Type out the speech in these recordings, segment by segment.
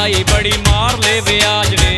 कमाई बड़ी मार ले ब्याज ने।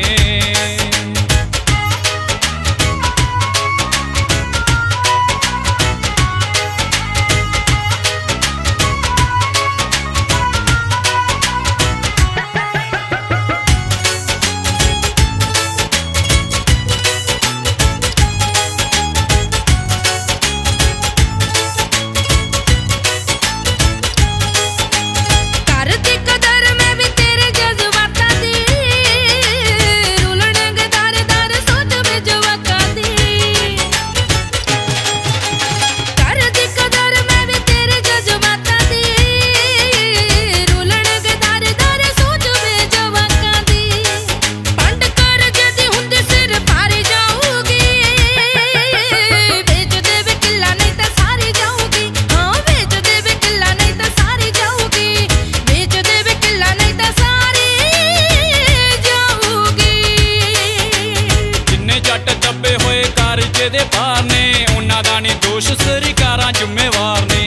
दे पार ने उन्हां दा नी दोष सरकारां जिम्मेवार ने।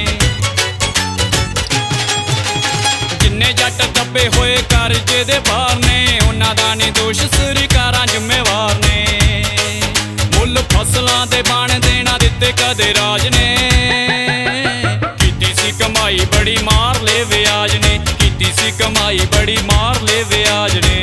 जिन्ने जट दबे होए कर्जे दे पार ने उन्हां दा नी दोष सरकारां जिम्मेवार ने। मुल फसलां दे बण देना दिते कदे राज ने। कीती सी कमाई बड़ी मार ले ब्याज ने। कीती सी कमाई बड़ी मार ले ब्याज ने।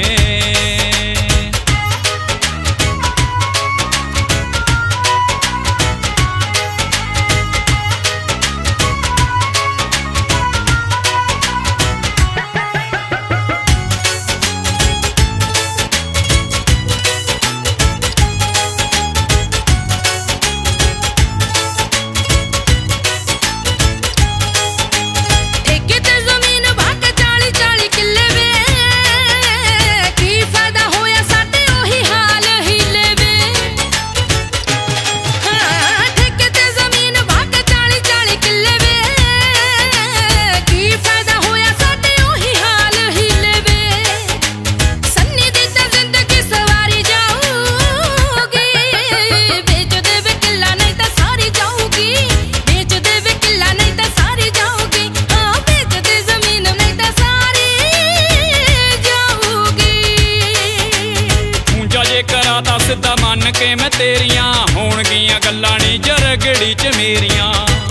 कराता सिद्धा मन के मैं तेरियां होणगियां गल्लां नी जरगड़ी च मेरियां।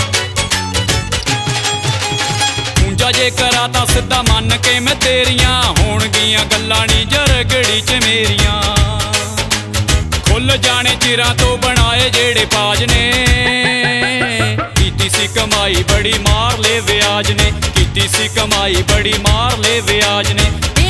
ऊंजा जे कराता सिद्धा मन के मैं तेरियां होणगियां गल्लां नी जरगड़ी च मेरियां। खुल जाने चिरां तो बनाए जेड़े पाज ने। कीती सी कमाई बड़ी मार ले ब्याज ने। कीती सी कमाई बड़ी मार ले ब्याज ने।